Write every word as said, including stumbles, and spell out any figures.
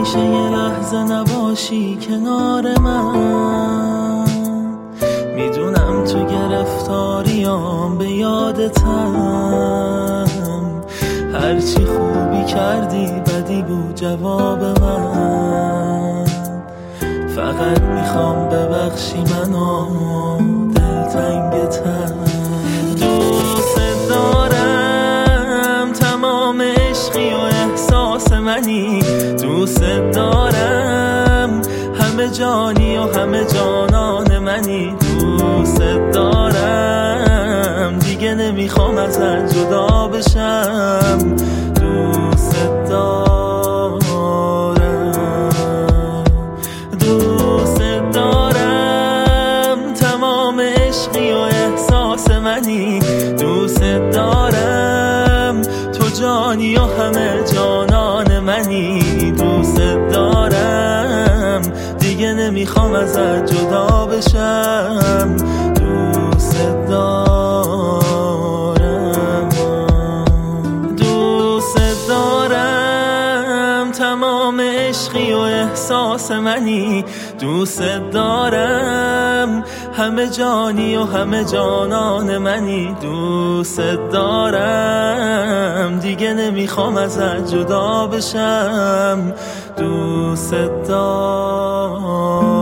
میشه یه لحظه نباشی کنار من؟ میدونم تو گرفتاریام به یادتم، هرچی خوبی کردی بدی بود جواب من. فقط میخوام ببخشی منو دلتنگتم. دوست دارم تمام عشقی و احساس منی، دوست دارم همه جانی و همه جانان منی، دوست دارم دیگه نمیخوام ازت جدا بشم، دوست دارم دوست دارم تمام عشقی و احساس منی، دوست دارم تو جانی و همه جانان منی، دوست دارم دیگه نمیخوام ازت جدا بشم، دوست دارم دوست دارم تمام عشقی و احساس منی، دوست دارم همه جانی و همه جانان منی، دوست دارم دیگه نمیخوام ازت جدا بشم، دوست دارم.